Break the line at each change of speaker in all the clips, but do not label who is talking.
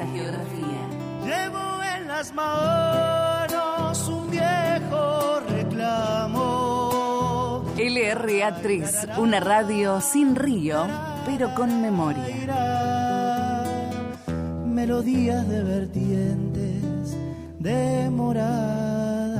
geografía.
Llevo en las manos un viejo reclamo.
LRA3, una radio sin río, pero con memoria.
Melodías de vertientes demoradas.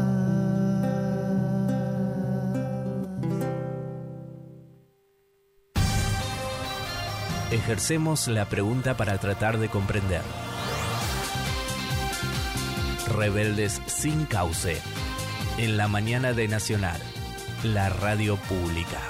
Ejercemos la pregunta para tratar de comprender. Rebeldes sin cauce. En la mañana de Nacional, la radio pública.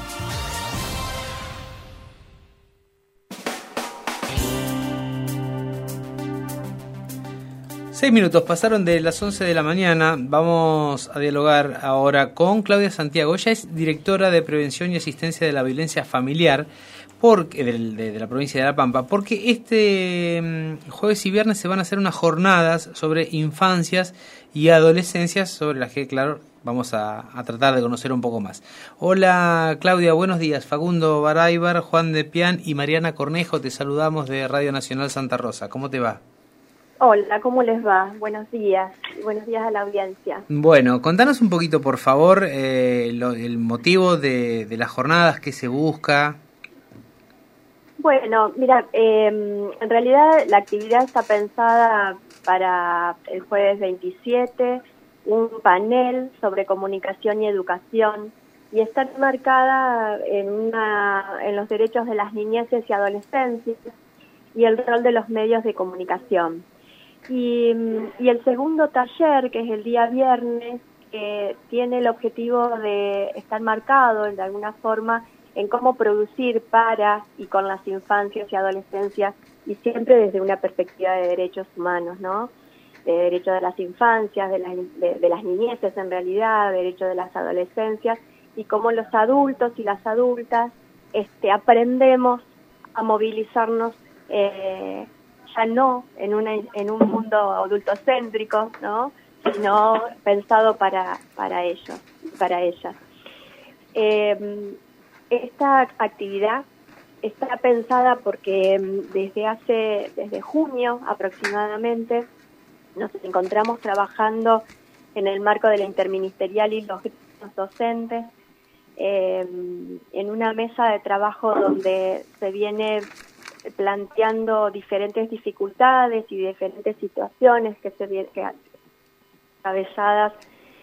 Seis minutos pasaron de las 11 de la mañana. Vamos a dialogar ahora con Claudia Santiago. Ella es directora de Prevención y Asistencia de la Violencia Familiar de la provincia de La Pampa, porque este jueves y viernes se van a hacer unas jornadas sobre infancias y adolescencias, sobre las que, claro, vamos a tratar de conocer un poco más. Hola Claudia, buenos días. Facundo Baraybar, Juan de Pian y Mariana Cornejo, te saludamos de Radio Nacional Santa Rosa. ¿Cómo te va?
Hola, ¿cómo les va? Buenos días. Buenos días a la audiencia.
Bueno, contanos un poquito, por favor, el motivo de las jornadas, qué se busca.
Bueno, mira, en realidad la actividad está pensada para el jueves 27, un panel sobre comunicación y educación, y está enmarcada en los derechos de las niñeces y adolescencias y el rol de los medios de comunicación. Y el segundo taller, que es el día viernes, tiene el objetivo de estar marcado de alguna forma en cómo producir para y con las infancias y adolescencias, y siempre desde una perspectiva de derechos humanos, ¿no? De derechos de las infancias, de las niñeces en realidad, de derechos de las adolescencias, y cómo los adultos y las adultas aprendemos a movilizarnos ya no en un mundo adultocéntrico, ¿no? Sino pensado para ellos, para ellas. Esta actividad está pensada porque desde junio aproximadamente nos encontramos trabajando en el marco de la interministerial y los docentes en una mesa de trabajo donde se viene planteando diferentes dificultades y diferentes situaciones que atravesadas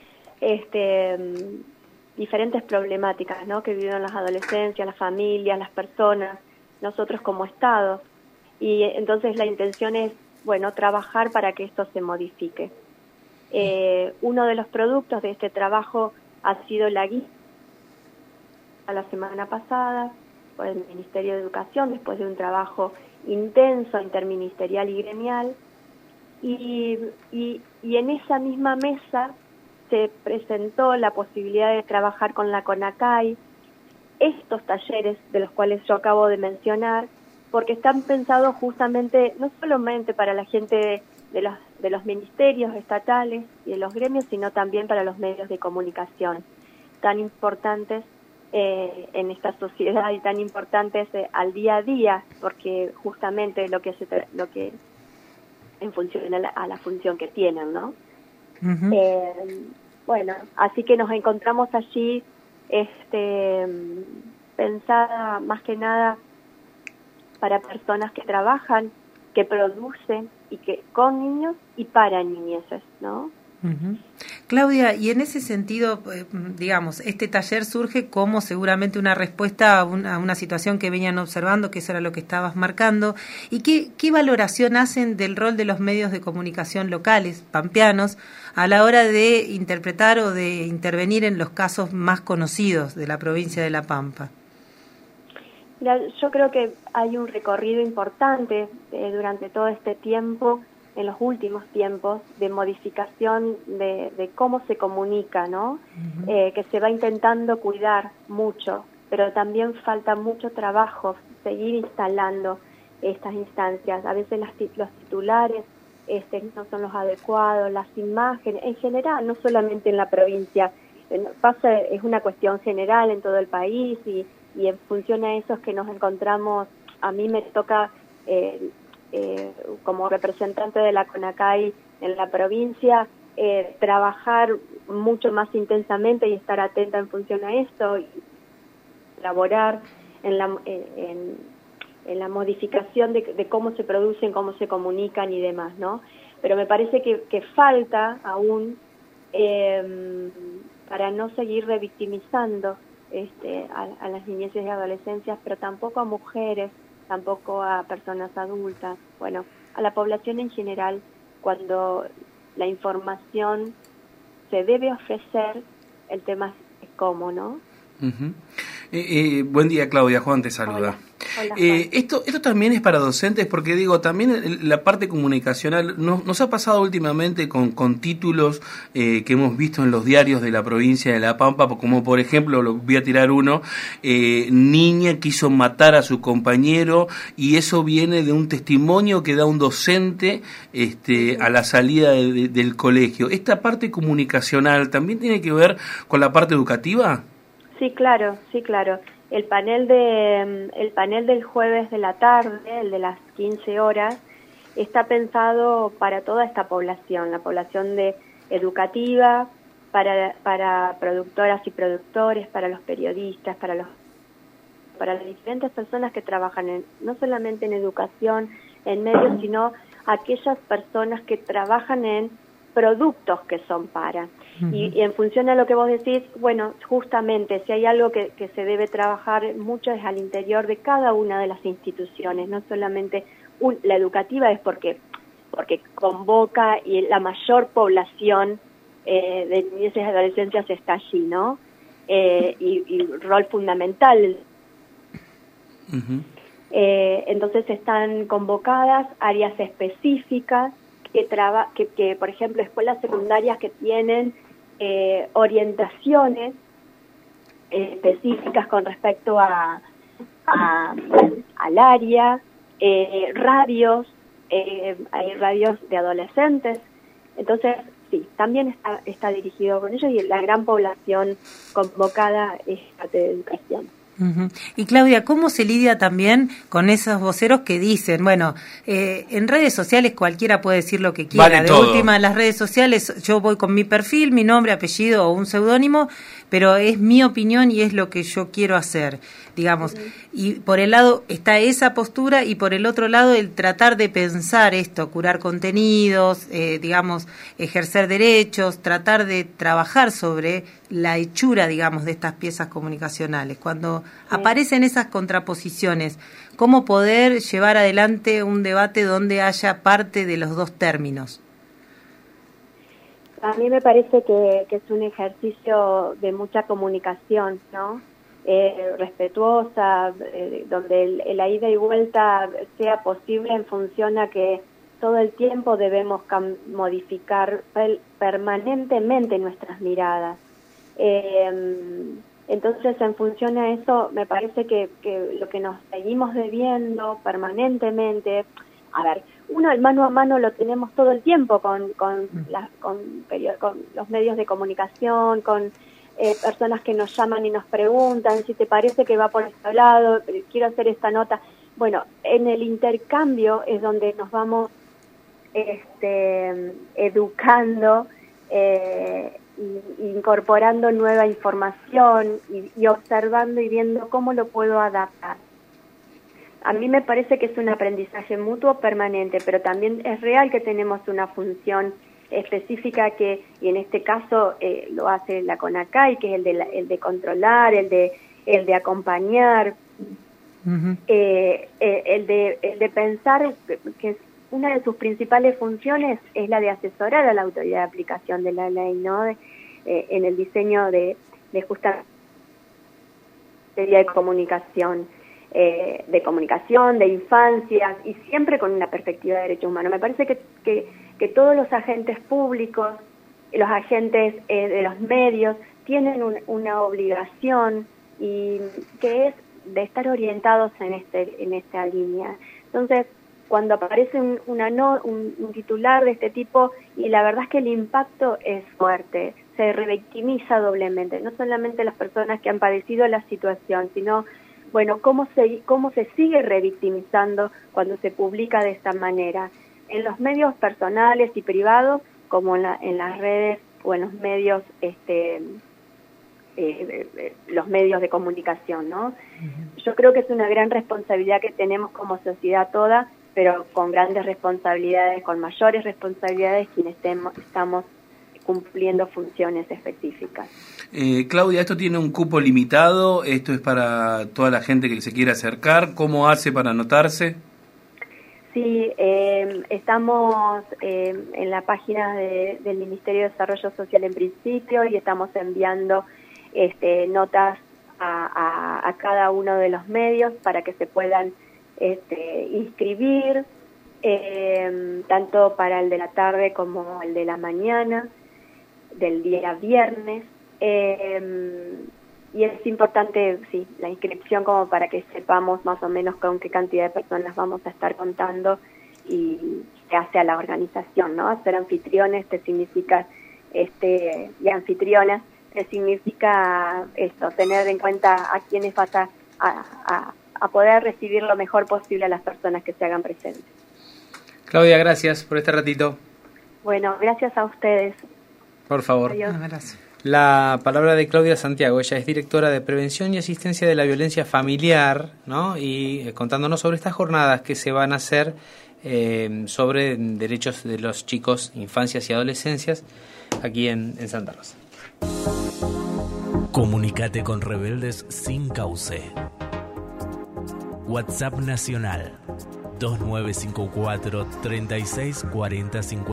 diferentes problemáticas, ¿no?, que viven las adolescencias, las familias, las personas, nosotros como Estado. Y entonces la intención es, bueno, trabajar para que esto se modifique. Uno de los productos de este trabajo ha sido la guía a la semana pasada por el Ministerio de Educación, después de un trabajo intenso, interministerial y gremial. Y en esa misma mesa se presentó la posibilidad de trabajar con la CONACAI estos talleres de los cuales yo acabo de mencionar, porque están pensados justamente no solamente para la gente de los ministerios estatales y de los gremios, sino también para los medios de comunicación tan importantes en esta sociedad y tan importantes al día a día, porque justamente lo que en función a la función que tienen, ¿no? Uh-huh. Bueno, así que nos encontramos allí pensada más que nada para personas que trabajan, que producen y que con niños y para niñeces, ¿no?
Uh-huh. Claudia, y en ese sentido, digamos, este taller surge como seguramente una respuesta a una situación que venían observando, que eso era lo que estabas marcando. ¿Y qué valoración hacen del rol de los medios de comunicación locales, pampeanos, a la hora de interpretar o de intervenir en los casos más conocidos de la provincia de La Pampa?
Mira, yo creo que hay un recorrido importante durante todo este tiempo, en los últimos tiempos, de modificación de cómo se comunica, ¿no? Uh-huh. Que se va intentando cuidar mucho, pero también falta mucho trabajo, seguir instalando estas instancias. A veces los titulares no son los adecuados, las imágenes, en general, no solamente en la provincia, es una cuestión general en todo el país y en función a eso es que nos encontramos. A mí me toca como representante de la CONACAI en la provincia, trabajar mucho más intensamente y estar atenta en función a esto, y elaborar en la modificación de cómo se producen, cómo se comunican y demás, ¿no? Pero me parece que falta aún para no seguir revictimizando a las niñeces y adolescencias, pero tampoco a mujeres, tampoco a personas adultas, bueno, a la población en general, cuando la información se debe ofrecer, el tema es cómo, ¿no?
Buen día, Claudia. Juan te saluda.
Hola, Juan.
Esto también es para docentes, porque digo, también la parte comunicacional nos ha pasado últimamente con títulos que hemos visto en los diarios de la provincia de La Pampa, como por ejemplo, lo voy a tirar uno, niña quiso matar a su compañero, y eso viene de un testimonio que da un docente a la salida del colegio. ¿Esta parte comunicacional también tiene que ver con la parte educativa?
Sí, claro. El panel del jueves de la tarde, el de las 15 horas, está pensado para toda esta población, la población educativa, para productoras y productores, para los periodistas, para las diferentes personas que trabajan no solamente en educación, en medios, sino aquellas personas que trabajan en productos que son para. Y en función a lo que vos decís, bueno, justamente, si hay algo que se debe trabajar mucho es al interior de cada una de las instituciones, no solamente la educativa, es porque convoca y la mayor población de niñez y adolescencias está allí, ¿no? Y rol fundamental. Entonces están convocadas áreas específicas que por ejemplo, escuelas secundarias que tienen orientaciones específicas con respecto al área, radios, hay radios de adolescentes, entonces sí, también está dirigido con ellos, y la gran población convocada es parte de educación.
Y Claudia, ¿cómo se lidia también con esos voceros que dicen, bueno, en redes sociales cualquiera puede decir lo que quiera,
vale
de
todo.
Última, en las redes sociales yo voy con mi perfil, mi nombre, apellido o un seudónimo, pero es mi opinión y es lo que yo quiero hacer, digamos, y por el lado está esa postura, y por el otro lado el tratar de pensar esto, curar contenidos, digamos, ejercer derechos, tratar de trabajar sobre la hechura, digamos, de estas piezas comunicacionales. Cuando aparecen esas contraposiciones, ¿cómo poder llevar adelante un debate donde haya parte de los dos términos?
A mí me parece que es un ejercicio de mucha comunicación, ¿no? Respetuosa, donde la ida y vuelta sea posible en función a que todo el tiempo debemos modificar permanentemente nuestras miradas. Entonces, en función a eso, me parece que lo que nos seguimos debiendo permanentemente, a ver, uno el mano a mano lo tenemos todo el tiempo con los medios de comunicación, con personas que nos llaman y nos preguntan si te parece que va por este lado, quiero hacer esta nota. Bueno, en el intercambio es donde nos vamos educando, incorporando nueva información y observando y viendo cómo lo puedo adaptar. A mí me parece que es un aprendizaje mutuo permanente, pero también es real que tenemos una función específica y en este caso lo hace la CONACAI, que es el de controlar, el de acompañar, el de pensar que una de sus principales funciones es la de asesorar a la autoridad de aplicación de la ley, ¿no? En el diseño de justa de comunicación, de infancias, y siempre con una perspectiva de derechos humanos. Me parece que todos los agentes públicos, los agentes de los medios, tienen una obligación, y que es de estar orientados en esta línea. Entonces, cuando aparece un titular de este tipo, y la verdad es que el impacto es fuerte, se revictimiza doblemente, no solamente las personas que han padecido la situación, sino bueno, cómo se sigue revictimizando cuando se publica de esta manera, en los medios personales y privados, como en las redes o en los medios, los medios de comunicación, ¿no? Uh-huh. Yo creo que es una gran responsabilidad que tenemos como sociedad toda, pero con grandes responsabilidades, con mayores responsabilidades quienes estamos cumpliendo funciones específicas.
Claudia, ¿esto tiene un cupo limitado? ¿Esto es para toda la gente que se quiera acercar? ¿Cómo hace para anotarse?
Sí, estamos en la página del Ministerio de Desarrollo Social en principio y estamos enviando notas a cada uno de los medios para que se puedan inscribir, tanto para el de la tarde como el de la mañana, del día viernes. Y es importante, sí, la inscripción como para que sepamos más o menos con qué cantidad de personas vamos a estar contando y qué hace a la organización, ¿no? Ser anfitriones te significa, y anfitrionas te significa esto, tener en cuenta a quienes vas a poder recibir lo mejor posible a las personas que se hagan presentes.
Claudia, gracias por este ratito.
Bueno, gracias a ustedes.
Por favor.
Adiós.
La palabra de Claudia Santiago. Ella es directora de Prevención y Asistencia de la Violencia Familiar, ¿no? Y contándonos sobre estas jornadas que se van a hacer sobre derechos de los chicos, infancias y adolescencias aquí en Santa Rosa.
Comunicate con Rebeldes Sin Cauce. WhatsApp Nacional 2954 3640 50.